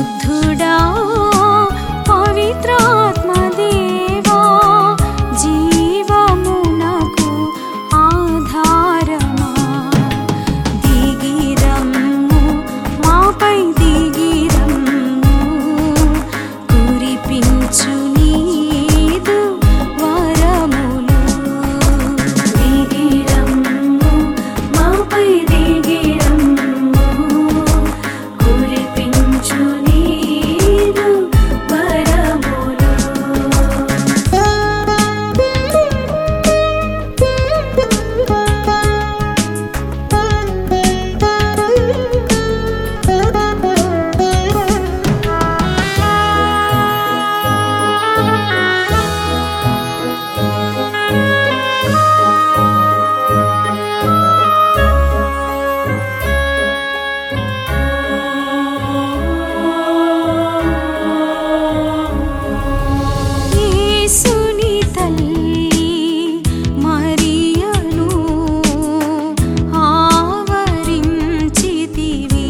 పరిశుద్ధుడా పవిత్రాత్మ దేవా జీవమునకు ఆధారమా దిగిరమ్ము మాపై దిగిరమ్ము కురిపించు నీదు వరములు దిగిరమ్ము మాపై దిగిరమ్ము కురిపించు నీదు వరములు యేసుని తల్లి మరియను ఆవరించితివి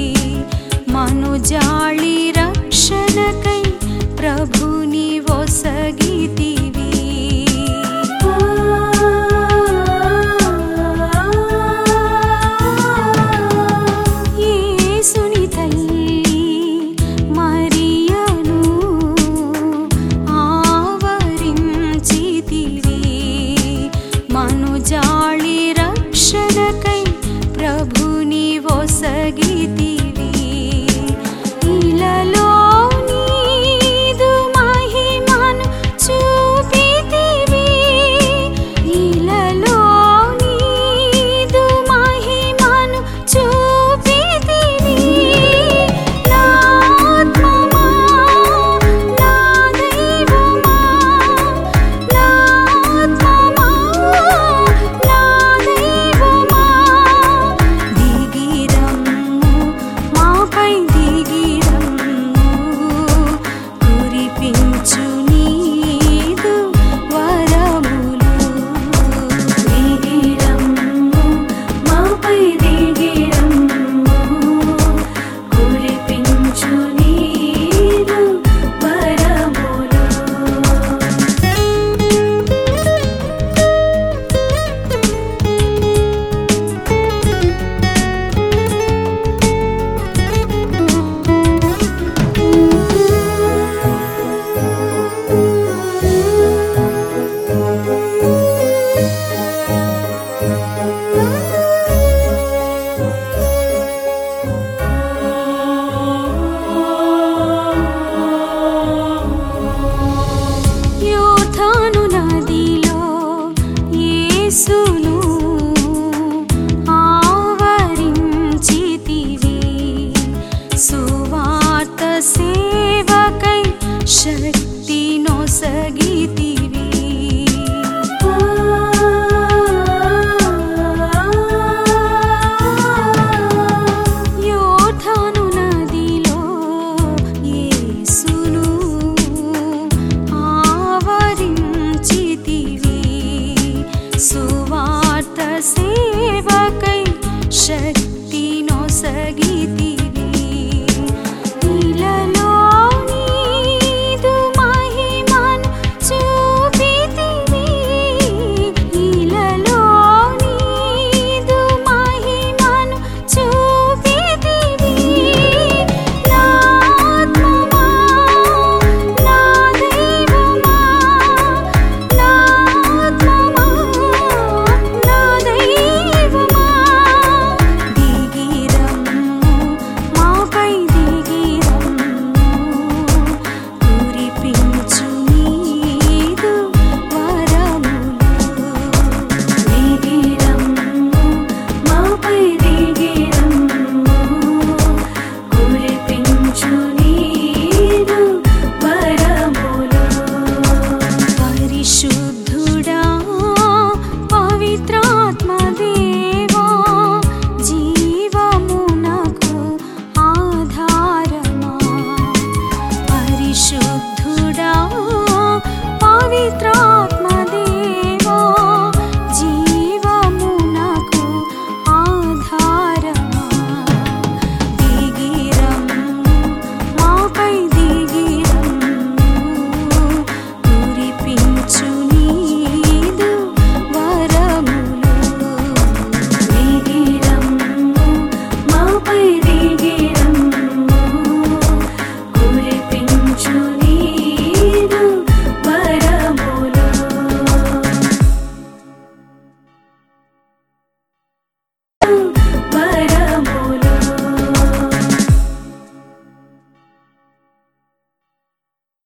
మనుజాళి రక్షణకై ప్రభుని ఒసగితివి యేసుని తల్లి మరియను ఆవరించితివి మనుజాళి రక్షణకై ప్రభుని ఒసగితివి ఇలలో నీదు మహిమను చూపితివి ఇలలో నీదు మహిమను చూపితివి నా ఆత్మమా నా దైవమా నా ఆత్మమా నా దైవమా దిగిరమ్ము మాపై దిగిరమ్ము కురిపించు నీదు వరములు దిగిరమ్ము మాపై దిగిరమ్ము కురిపించు నీదు వరములు యోర్దాను నదిలో యేసును ఆవరించితివి సువార్త సేవకై శక్తి నొసగితివి